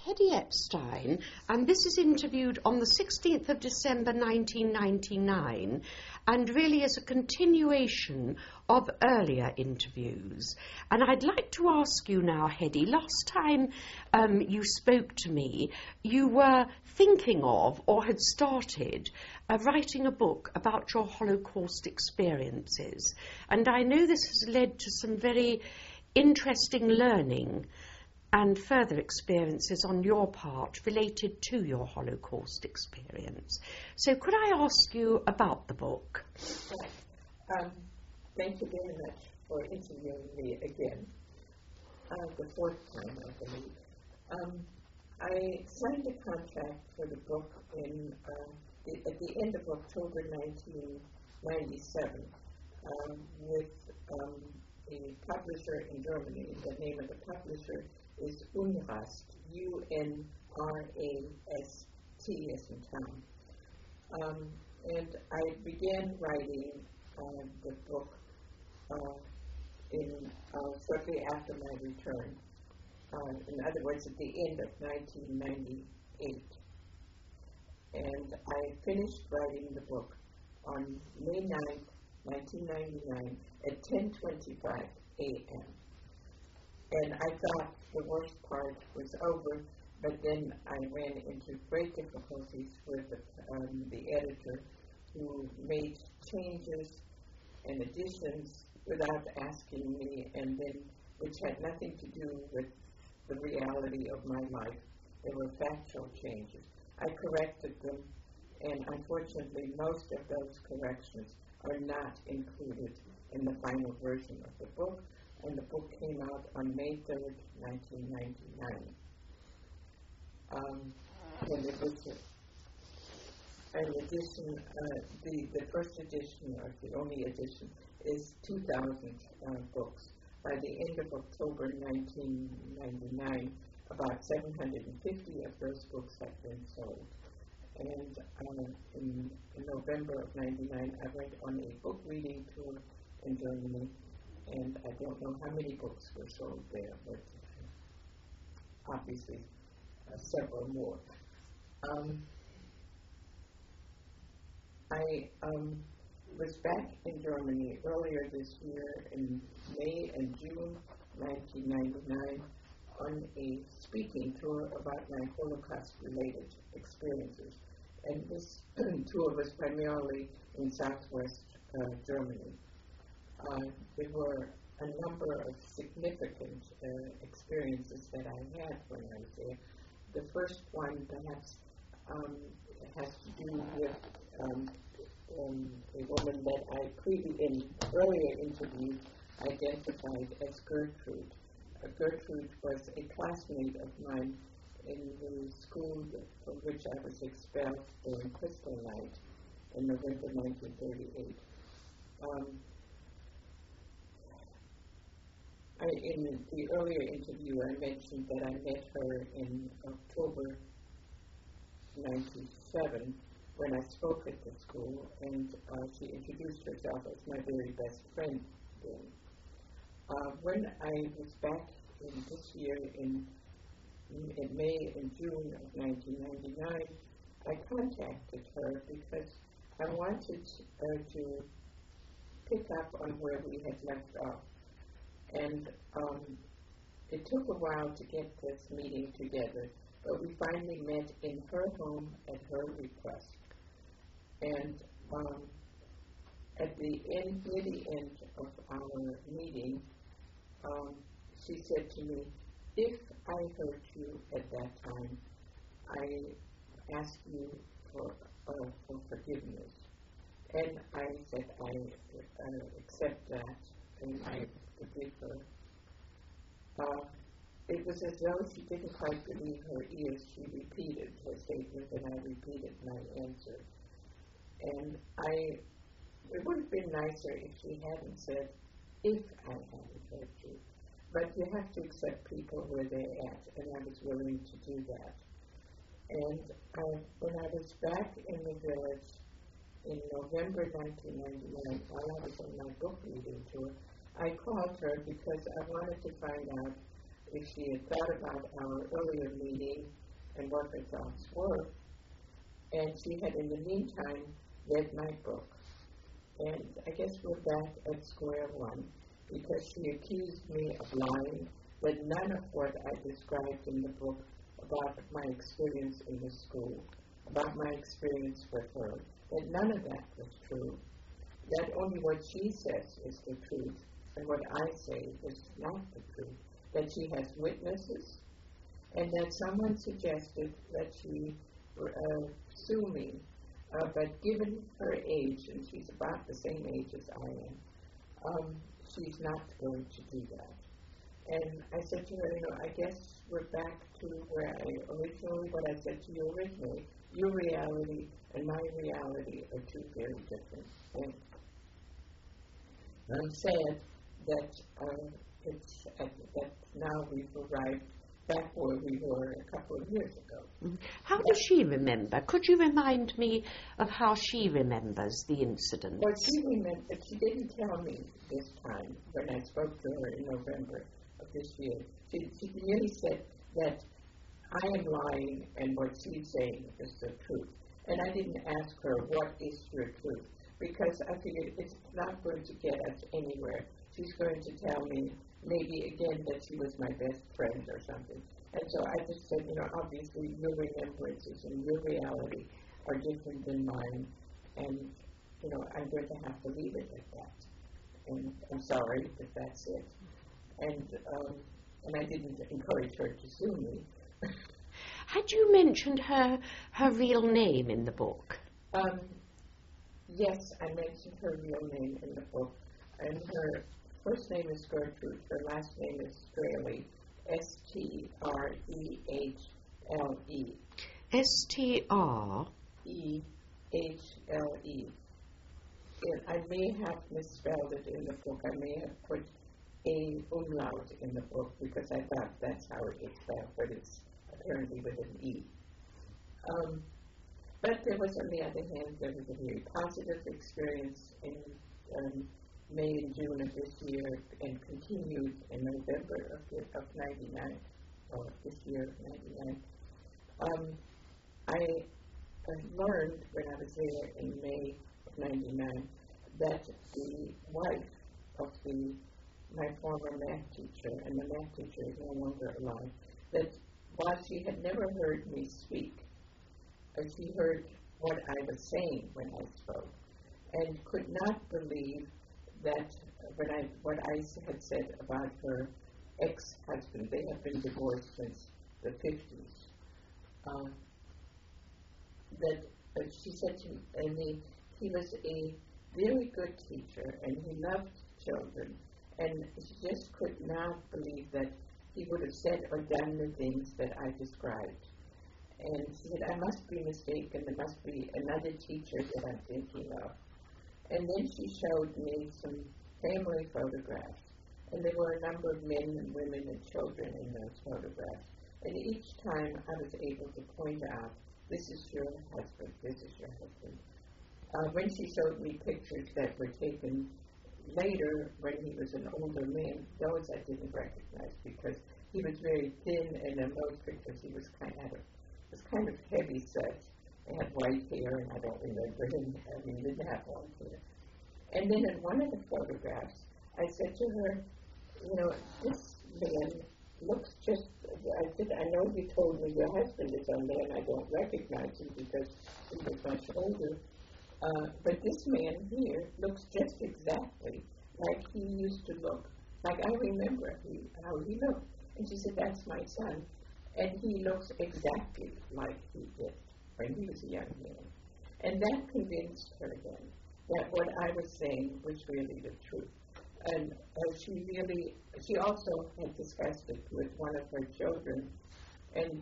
Hedy Epstein, and this is interviewed on the 16th of December 1999, and really is a continuation of earlier interviews. And I'd like to ask you now, Hedy, last time you spoke to me, you were thinking of, or had started, writing a book about your Holocaust experiences. And I know this has led to some very interesting learning and further experiences on your part related to your Holocaust experience. So could I ask you about the book? Thank you very much for interviewing me again, the fourth time, I believe. I signed a contract for the book at the end of October 1997 with a publisher in Germany. The name of the publisher is Unrast, U-N-R-A-S-T as in town. And I began writing the book shortly after my return. In other words, at the end of 1998. And I finished writing the book on May 9th, 1999 at 10:25 a.m. And I thought the worst part was over, but then I ran into great difficulties with the editor, who made changes and additions without asking me, and then which had nothing to do with the reality of my life. They were factual changes. I corrected them, and unfortunately most of those corrections are not included in the final version of the book, and the book came out on May 3rd, 1999. And it was an edition, the first edition, or the only edition, is 2,000 books. By the end of October 1999, about 750 of those books had been sold. And in November of 99, I went on a book reading tour in Germany, and I don't know how many books were sold there, but obviously several more. I was back in Germany earlier this year in May and June 1999 on a speaking tour about my Holocaust-related experiences. And this tour was primarily in southwest Germany. There were a number of significant experiences that I had when I was there. The first one perhaps has to do with a woman that I in earlier interviews identified as Gertrude. Gertrude was a classmate of mine in the school from which I was expelled during Kristallnacht in November 1938. In the earlier interview, I mentioned that I met her in October 1997 when I spoke at the school, and she introduced herself as my very best friend then. When I was back in this year in May and June of 1999, I contacted her because I wanted to pick up on where we had left off. And it took a while to get this meeting together, but we finally met in her home at her request. And near the end of our meeting, she said to me, if I hurt you at that time, I ask you for forgiveness. And I said, I accept that, and I forgive her. It was as though she didn't quite believe her ears. She repeated her statement, and I repeated my answer. And it would have been nicer if she hadn't said, if I hadn't hurt you. But you have to accept people where they're at, and I was willing to do that. And when I was back in the village in November 1999, while I was on my book reading tour, I called her because I wanted to find out if she had thought about our earlier meeting and what her thoughts were. And she had, in the meantime, read my book. And I guess we're back at square one, because she accused me of lying, that none of what I described in the book about my experience in the school, about my experience with her, that none of that was true, that only what she says is the truth, and what I say is not the truth, that she has witnesses, and that someone suggested that she sue me, but given her age, and she's about the same age as I am, she's not going to do that. And I said to her, I guess we're back to where what I said to you originally. Your reality and my reality are two very different things. I'm sad that now we've arrived back where we were a couple of years ago. Mm-hmm. How does she remember? Could you remind me of how she remembers the incident? Well, she remembered. She didn't tell me this time when I spoke to her in November of this year. She really said that I am lying and what she's saying is the truth. And I didn't ask her, what is your truth? Because I figured it's not going to get us anywhere. She's going to tell me maybe again that she was my best friend or something. And so I just said, obviously your remembrances and your reality are different than mine. And, I'm going to have to leave it at that. And I'm sorry, but that's it. And I didn't encourage her to sue me. Had you mentioned her real name in the book? Yes, I mentioned her real name in the book. And her first name is Gertrude. Her last name is Straley. S-T-R-E-H-L-E. S-T-R-E-H-L-E. I may have misspelled it in the book. I may have put a umlaut in the book because I thought that's how it is spelled, but it's apparently with an E. But there was, on the other hand, there was a very positive experience in May and June of this year and continued in November of 99, or this year of 99. I learned when I was there in May of 99 that the wife of my former math teacher, and the math teacher is no longer alive, that while she had never heard me speak, she heard what I was saying when I spoke, and could not believe that what I had said about her ex-husband. They have been divorced since the 50s. That she said to me, he was a very good teacher, and he loved children, and she just could not believe that he would have said or done the things that I described. And she said, I must be mistaken. There must be another teacher that I'm thinking of. And then she showed me some family photographs. And there were a number of men and women and children in those photographs. And each time I was able to point out, this is your husband, this is your husband. When she showed me pictures that were taken later when he was an older man, those I didn't recognize because he was very thin, and in those pictures he was kind of heavy set. He had white hair, and I don't remember him. He didn't have white hair. And then in one of the photographs, I said to her, this man looks just, I know you told me your husband is on there, and I don't recognize him because he was much older. But this man here looks just exactly like he used to look, like I remember how he looked. And she said, that's my son. And he looks exactly like he did when he was a young man. And that convinced her then that what I was saying was really the truth. And she also had discussed it with one of her children, and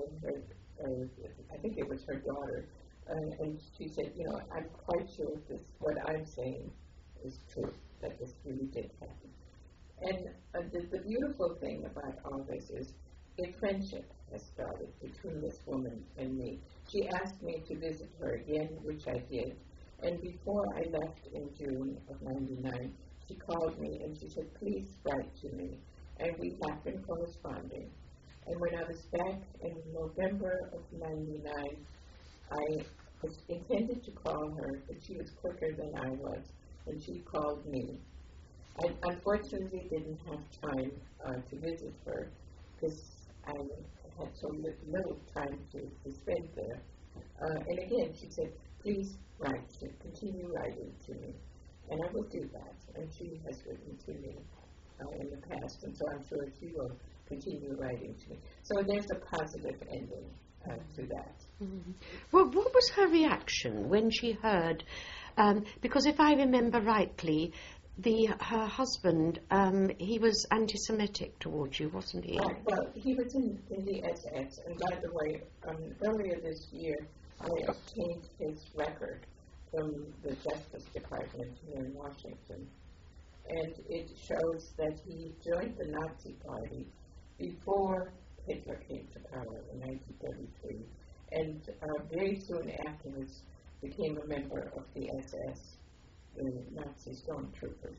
I think it was her daughter. And she said, I'm quite sure what I'm saying is true, that this really did happen. And the beautiful thing about all this is a friendship has started between this woman and me. She asked me to visit her again, which I did. And before I left in June of 99, she called me and she said, please write to me. and we have been corresponding. And when I was back in November of '99, I was intended to call her, but she was quicker than I was, and she called me. I unfortunately didn't have time to visit her because I had so little time to spend there. And again, she said, please write, continue writing to me. And I will do that. And she has written to me in the past, and so I'm sure she will continue writing to me. So there's a positive ending to that. Mm-hmm. Well, what was her reaction when she heard, because if I remember rightly, her husband, he was anti-Semitic towards you, wasn't he? Right. Well, he was in the SS, and by the way, earlier this year, I obtained his record from the Justice Department here in Washington, and it shows that he joined the Nazi Party before Hitler came to power in 1933, and very soon afterwards became a member of the SS, the Nazi stormtroopers.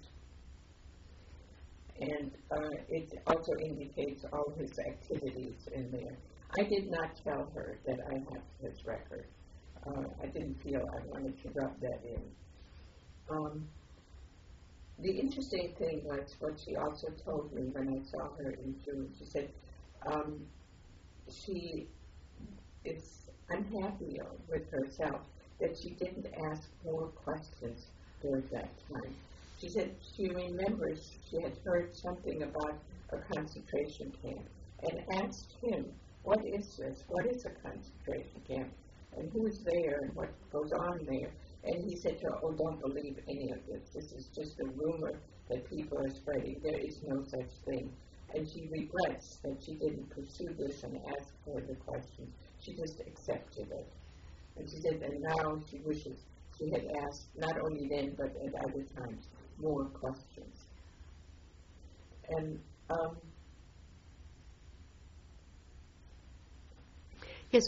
And it also indicates all his activities in there. I did not tell her that I have his record. I didn't feel I wanted to rub that in. The interesting thing was what she also told me when I saw her in June. She said she is unhappy with herself that she didn't ask more questions during that time. She said she remembers she had heard something about a concentration camp and asked him, what is this? What is a concentration camp? And who's there and what goes on there? And he said to her, oh, don't believe any of this. This is just a rumor that people are spreading. There is no such thing. And she regrets that she didn't pursue this and ask further questions. She just accepted it. And she said, and now she wishes she had asked, not only then, but at other times, more questions. And yes.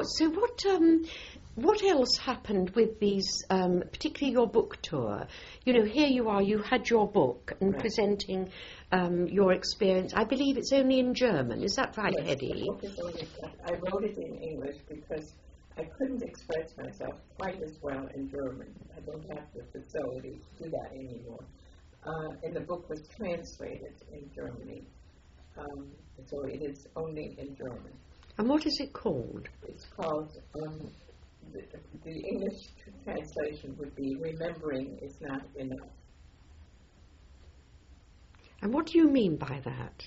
What else happened with these, particularly your book tour? You know, here you are. You had your book and right. presenting your experience. I believe it's only in German. Is that right, yes, Hedy? The book is only, I wrote it in English because I couldn't express myself quite as well in German. I don't have the facility to do that anymore. And the book was translated in Germany. So it is only in German. And what is it called? It's called, the English translation would be Remembering is Not Enough. And what do you mean by that?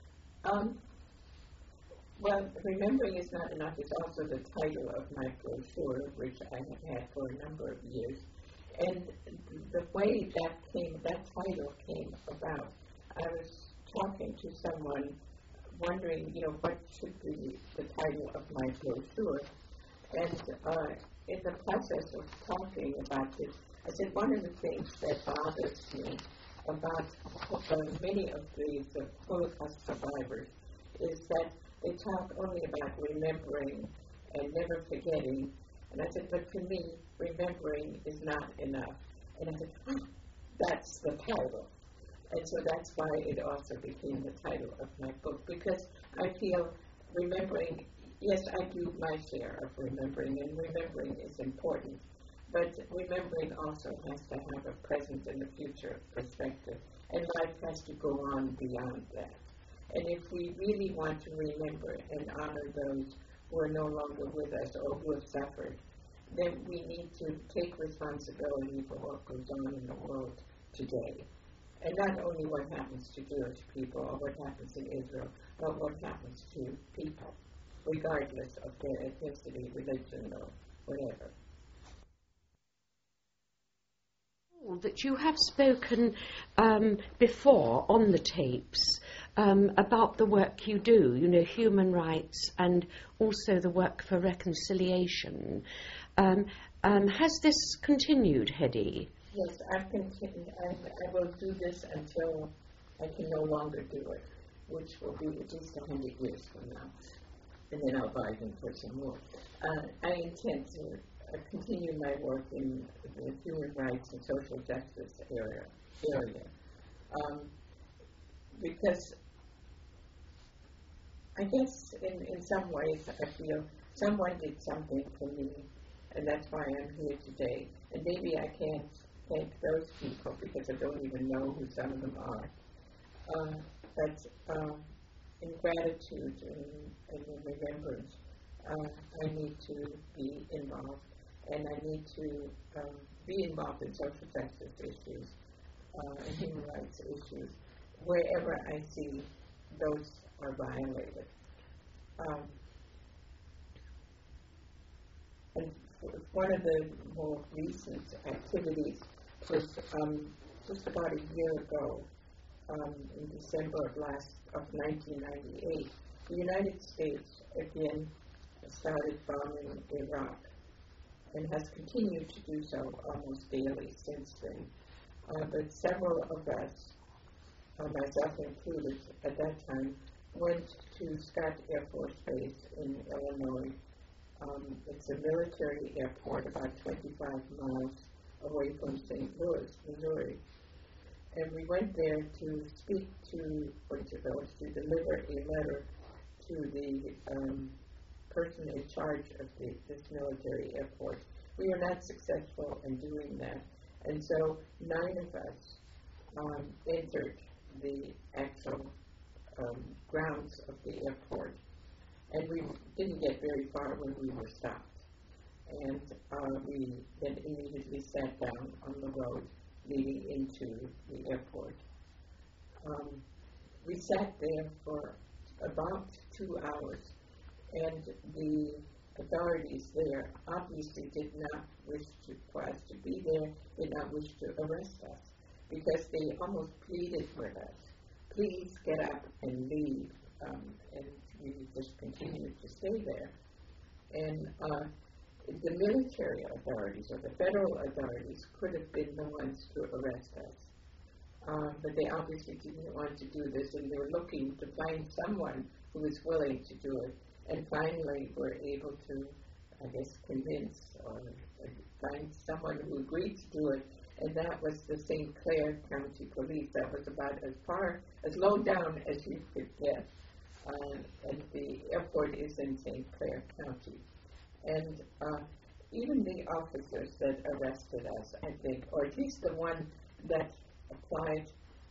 Well, Remembering is Not Enough is also the title of my brochure, which I have had for a number of years. And the way that title came about, I was talking to someone wondering, what should be the title of my brochure. And in the process of talking about this, I said one of the things that bothers me about many of these Holocaust survivors is that they talk only about remembering and never forgetting. And I said, but for me, remembering is not enough. And I said, that's the title. And so that's why it also became the title of my book, because I feel remembering, yes, I do my share of remembering, and remembering is important, but remembering also has to have a present and a future perspective, and life has to go on beyond that. And if we really want to remember and honor those who are no longer with us or who have suffered, then we need to take responsibility for what goes on in the world today. And not only what happens to Jewish people or what happens in Israel, but what happens to people, regardless of their ethnicity, religion, or whatever. That you have spoken before on the tapes about the work you do, human rights and also the work for reconciliation. Has this continued, Hedy? Yes, I've continued. I will do this until I can no longer do it, which will be at least 100 years from now. And then I'll bargain for some more. I intend to continue my work in the human rights and social justice area. Because I guess in some ways I feel someone did something for me, and that's why I'm here today. And maybe I can't thank those people because I don't even know who some of them are. But in gratitude and in remembrance, I need to be involved, and I need to be involved in social justice issues and human rights issues wherever I see those are violated. And one of the more recent activities was just about a year ago, in December of 1998, the United States again started bombing Iraq and has continued to do so almost daily since then. But several of us, myself included at that time, went to Scott Air Force Base in Illinois. It's a military airport about 25 miles away from St. Louis, Missouri. And we went there to speak to, or to deliver a letter to the person in charge of this military airport. We were not successful in doing that. And so 9 of us entered the actual grounds of the airport. And we didn't get very far when we were stopped. And we then immediately sat down on the road leading into the airport. We sat there for about 2 hours, and the authorities there obviously did not wish for us to be there, did not wish to arrest us, because they almost pleaded with us, please get up and leave, and we just continued to stay there. And the military authorities or the federal authorities could have been the ones to arrest us, but they obviously didn't want to do this, and they were looking to find someone who was willing to do it, and finally were able to, I guess, convince or find someone who agreed to do it, and that was the St. Clair County Police. That was about as low down as you could get, and the airport is in St. Clair County. And even the officers that arrested us, I think, or at least the one that applied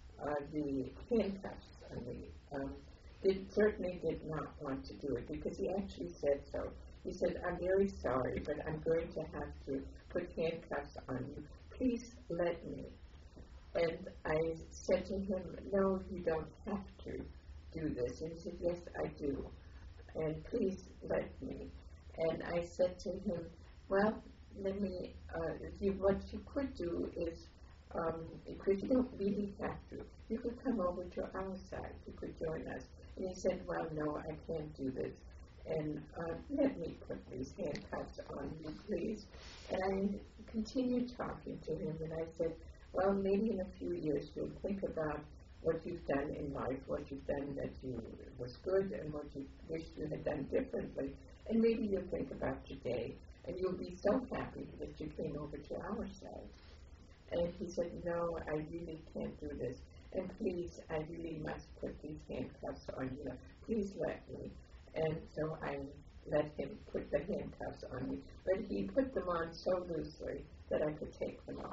the handcuffs on me, certainly did not want to do it, because he actually said so. He said, I'm very sorry, but I'm going to have to put handcuffs on you. Please let me. And I said to him, no, you don't have to do this. And he said, yes, I do. And please let me. And I said to him, well, let me, what you could do is, because you don't really have to, you could come over to our side, you could join us. And he said, well, no, I can't do this. And let me put these handcuffs on you, please. And I continued talking to him, and I said, well, maybe in a few years you'll think about what you've done in life, what you've done that was good, and what you wish you had done differently. And maybe you'll think about today, and you'll be so happy that you came over to our side. And he said, no, I really can't do this. And please, I really must put these handcuffs on you. Please let me. And so I let him put the handcuffs on me. But he put them on so loosely that I could take them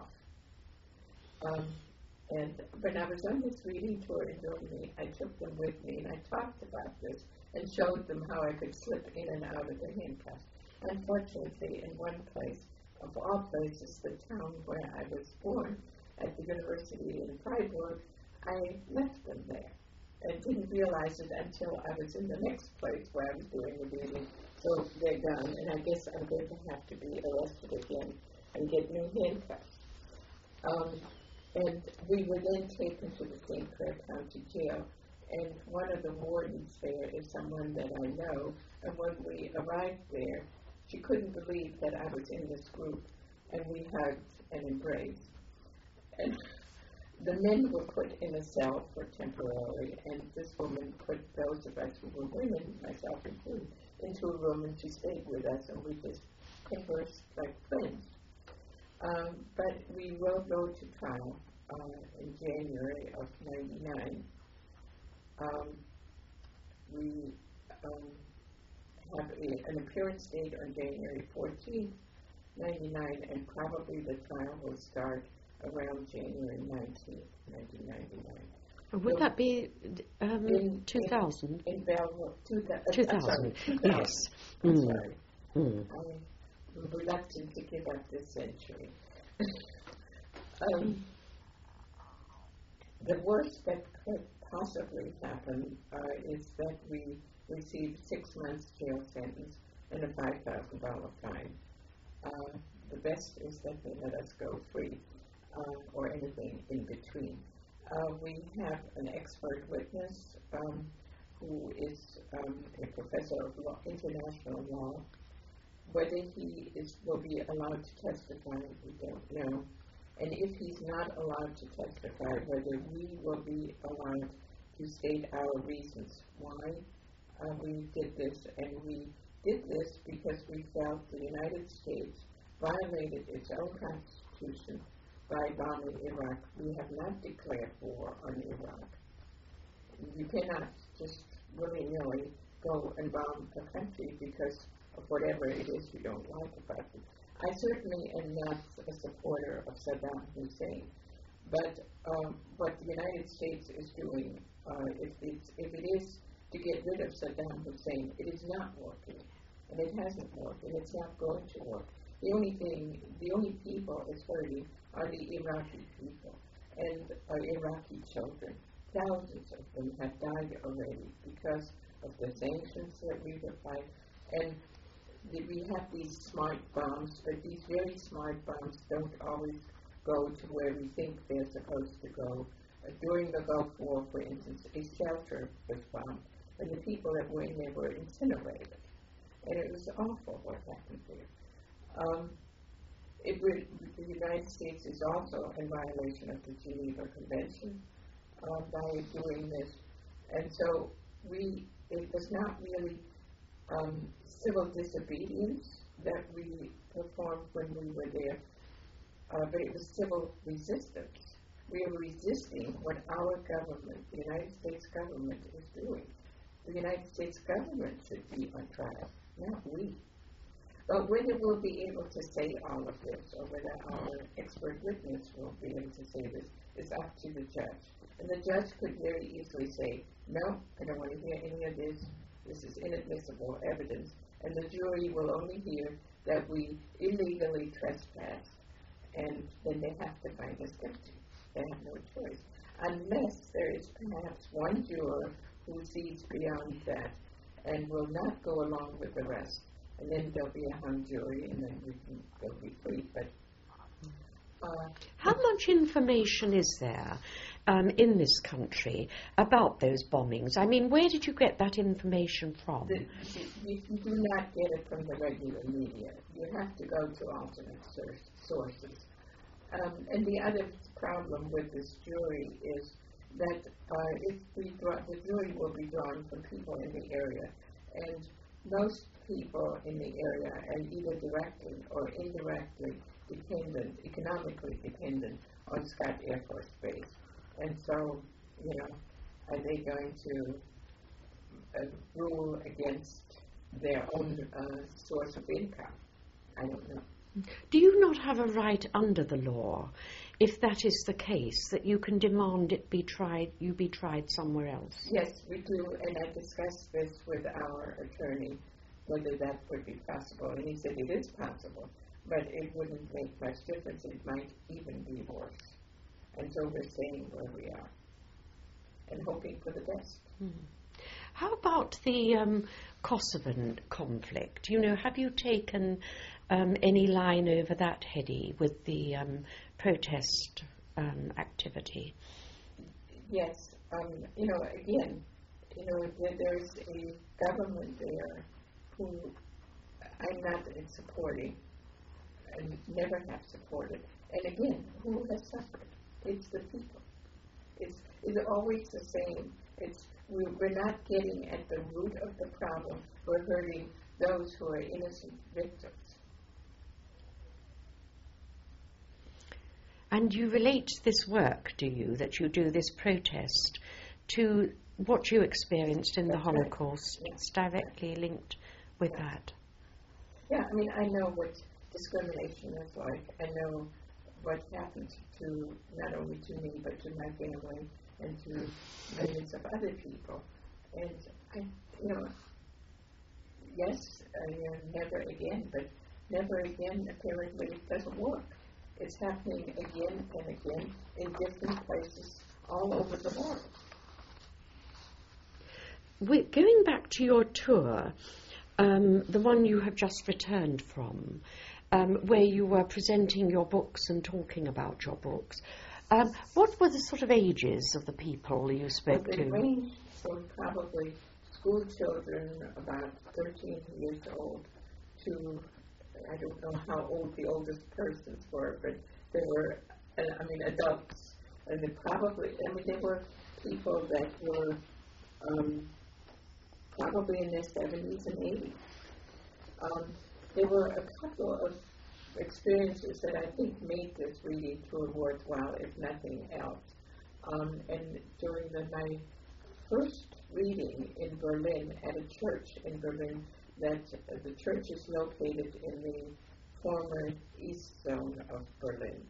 off. And when I was on this reading tour in Germany, I took them with me, and I talked about this and showed them how I could slip in and out of the handcuffs. Unfortunately, in one place, of all places, the town where I was born, at the university in Freiburg, I left them there and didn't realize it until I was in the next place where I was doing the reading. So they're gone, and I guess I'm going to have to be arrested again and get new handcuffs. And we were then taken to the St. Clair County Jail, and one of the wardens there is someone that I know, and when we arrived there, she couldn't believe that I was in this group, and we hugged and embraced. And the men were put in a cell for temporarily, and this woman put those of us who were women, myself included, into a room, and she stayed with us, and we just conversed like friends. But we will go to trial in January of '99. We have an appearance date on January 14th, 99, and probably the trial will start around January 19th, 1999. Would that be 2000? In Belleville, 2000, yes. I'm sorry. I'm reluctant to give up this century. The worst that could possibly happen is that we receive 6 months jail sentence and a $5,000 fine. The best is that they let us go free, or anything in between. We have an expert witness who is a professor of law, international law. Whether he will be allowed to testify, we don't know. And if he's not allowed to testify, whether we will be allowed to state our reasons why we did this. And we did this because we felt the United States violated its own constitution by bombing Iraq. We have not declared war on Iraq. You cannot just willy-nilly go and bomb a country because of whatever it is you don't like about it. I certainly am not a supporter of Saddam Hussein, but what the United States is doing, if it is to get rid of Saddam Hussein, it is not working, and it hasn't worked, and it's not going to work. The only people it's hurting are the Iraqi people and Iraqi children. Thousands of them have died already because of the sanctions that we've applied. And we have these smart bombs, but these very smart bombs don't always go to where we think they're supposed to go. During the Gulf War, for instance, a shelter was bombed, and the people that were in there were incinerated. And it was awful what happened there. The United States is also in violation of the Geneva Convention by doing this. And so it was not really civil disobedience that we performed when we were there, but it was civil resistance. We are resisting what our government, the United States government, is doing. The United States government should be on trial, not we. But whether we'll be able to say all of this, or whether our expert witness will be able to say this, is up to the judge. And the judge could very easily say, no, I don't want to hear any of this. This is inadmissible evidence. And the jury will only hear that we illegally trespassed. And then they have to find us guilty. They have no choice. Unless there is perhaps one juror who sees beyond that and will not go along with the rest. And then there'll be a hung jury, and then they'll be free. But how much information is there in this country about those bombings? I mean, where did you get that information from? You do not get it from the regular media. You have to go to alternate sources. And the other problem with this jury is that the jury will be drawn from people in the area, and most people in the area are either directly or indirectly economically dependent on Scott Air Force Base. And so, are they going to rule against their own source of income? I don't know. Do you not have a right under the law, if that is the case, that you can demand you be tried somewhere else? Yes, we do, and I discussed this with our attorney, whether that would be possible, and he said it is possible, but it wouldn't make much difference. It might even be worse. And so we're staying where we are and hoping for the best. Mm-hmm. How about the Kosovan conflict? Have you taken any line over that, Hedy, with the protest activity? Yes. Again, there's a government there who I'm not supporting and never have supported. And again, who has suffered? It's the people. It's always the same. We're not getting at the root of the problem. We're hurting those who are innocent victims. And you relate this work, do you, that you do this protest, to what you experienced in the That's right. Holocaust. Yeah. It's directly linked with that. Yeah, I mean, I know what discrimination is like. I know what happened to not only to me, but to my family and to millions of other people. And I, yes, never again, but never again apparently doesn't work. It's happening again and again in different places all over the world. Going back to your tour, the one you have just returned from, where you were presenting your books and talking about your books, what were the sort of ages of the people you spoke They to? ranged from probably school children about 13 years old to, I don't know how old the oldest persons were, but they were, adults. And they were people that were probably in their 70s and 80s. There were a couple of experiences that I think made this reading tour worthwhile, if nothing else. And during my first reading in Berlin, at a church in Berlin, that the church is located in the former east zone of Berlin.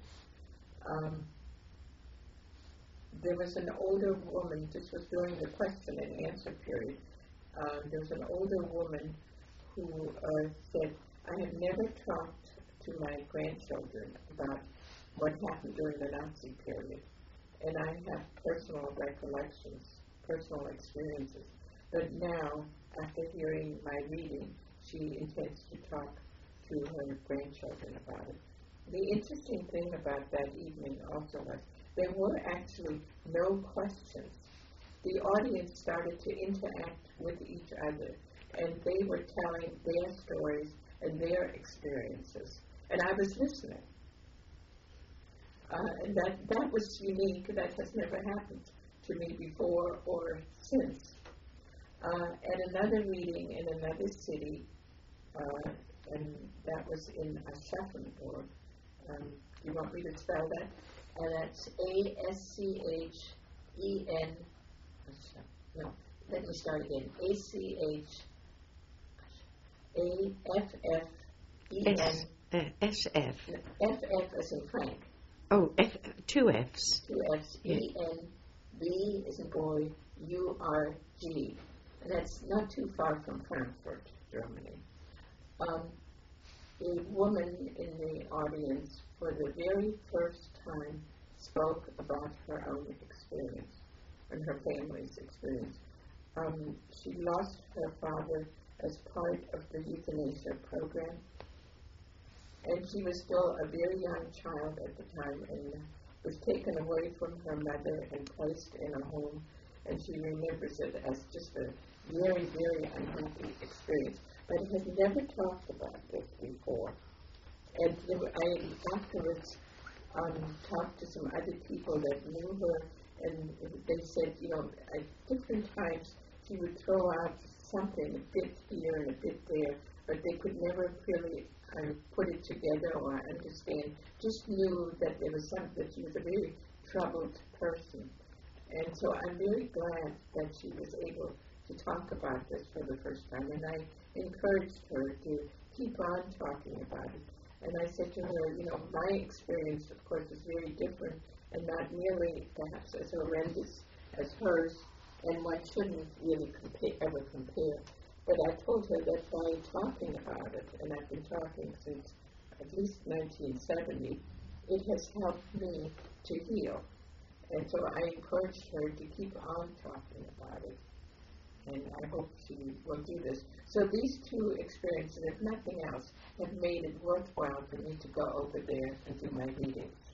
There was an older woman, this was during the question and answer period, there was an older woman who said, I have never talked to my grandchildren about what happened during the Nazi period, and I have personal recollections, personal experiences, but now, after hearing my reading, she intends to talk to her grandchildren about it. The interesting thing about that evening also was there were actually no questions. The audience started to interact with each other, and they were telling their stories and their experiences, and I was listening. And that was unique. That has never happened to me before or since. At another reading in another city, and that was in Aschaffenburg. You want me to spell that? And that's Aschen. No, let me start again. ACHAFFEN. SF. FF as in Frank. Oh, two Fs. Two Fs. Yeah. ENB as in boy, URG. And that's not too far from Frankfurt, Germany. A woman in the audience, for the very first time, spoke about her own experience and her family's experience. She lost her father as part of the euthanasia program, and she was still a very young child at the time and was taken away from her mother and placed in a home, and she remembers it as just a very, very unhappy experience, but has never talked about this before. And I afterwards talked to some other people that knew her, and they said, at different times she would throw out something, a bit here and a bit there, but they could never really put it together or understand, just knew that there was that she was a very troubled person. And so I'm very glad that she was able to talk about this for the first time, and I encouraged her to keep on talking about it. And I said to her, my experience, of course, is very different and not nearly perhaps as horrendous as hers, and one shouldn't really ever compare. But I told her that by talking about it, and I've been talking since at least 1970, it has helped me to heal. And so I encouraged her to keep on talking about it. And I hope she will do this. So these two experiences, if nothing else, have made it worthwhile for me to go over there and do my readings.